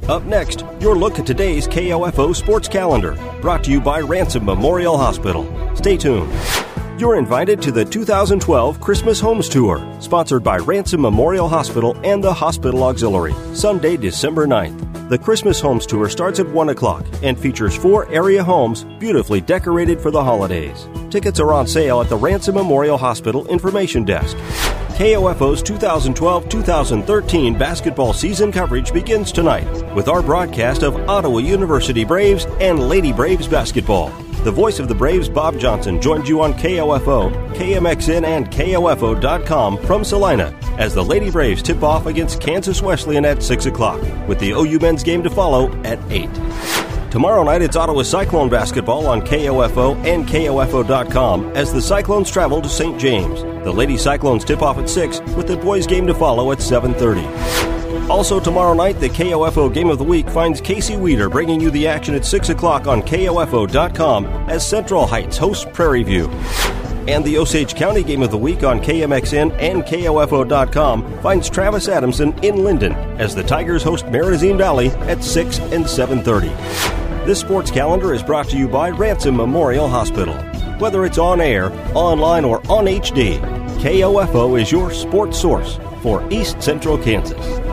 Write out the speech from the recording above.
Up next, your look at today's KOFO sports calendar, brought to you by Ransom Memorial Hospital. Stay tuned. You're invited to the 2012 Christmas Homes Tour, sponsored by Ransom Memorial Hospital and the Hospital Auxiliary, Sunday, December 9th. The Christmas Homes Tour starts at 1 o'clock and features 4 area homes beautifully decorated for the holidays. Tickets are on sale at the Ransom Memorial Hospital Information Desk. KOFO's 2012-2013 basketball season coverage begins tonight with our broadcast of Ottawa University Braves and Lady Braves basketball. The voice of the Braves, Bob Johnson, joins you on KOFO, KMXN, and KOFO.com from Salina as the Lady Braves tip off against Kansas Wesleyan at 6 o'clock, with the OU men's game to follow at 8. Tomorrow night, it's Ottawa Cyclone basketball on KOFO and KOFO.com as the Cyclones travel to St. James. The Lady Cyclones tip off at 6, with the boys' game to follow at 7:30. Also tomorrow night, the KOFO Game of the Week finds Casey Weeder bringing you the action at 6 o'clock on KOFO.com as Central Heights hosts Prairie View. And the Osage County Game of the Week on KMXN and KOFO.com finds Travis Adamson in Linden as the Tigers host Marizine Valley at 6 and 7:30. This sports calendar is brought to you by Ransom Memorial Hospital. Whether it's on air, online, or on HD, KOFO is your sports source for East Central Kansas.